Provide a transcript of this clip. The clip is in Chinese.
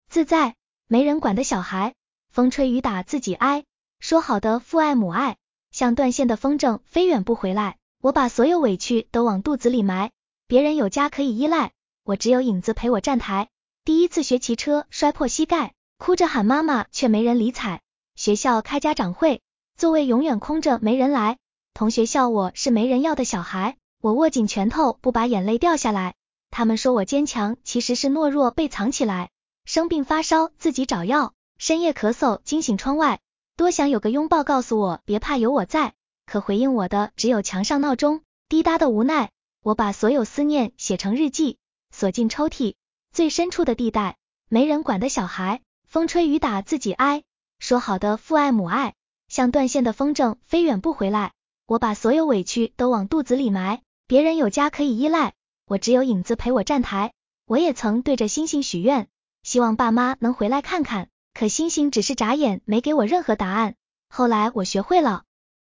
自在，没人管的小孩，风吹雨打自己挨。说好的父爱母爱，像断线的风筝飞远不回来。我把所有委屈都往肚子里埋，别人有家可以依赖，我只有影子陪我站台。第一次学骑车摔破膝盖，哭着喊妈妈却没人理睬。学校开家长会，座位永远空着没人来。同学笑我是没人要的小孩，我握紧拳头不把眼泪掉下来。他们说我坚强，其实是懦弱被藏起来。生病发烧自己找药，深夜咳嗽惊醒窗外，多想有个拥抱告诉我别怕有我在，可回应我的只有墙上闹钟滴答的无奈。我把所有思念写成日记，锁进抽屉最深处的地带。没人管的小孩，风吹雨打自己挨。说好的父爱母爱，像断线的风筝飞远不回来。我把所有委屈都往肚子里埋，别人有家可以依赖，我只有影子陪我站台。我也曾对着星星许愿，希望爸妈能回来看看，可星星只是眨眼，没给我任何答案。后来我学会了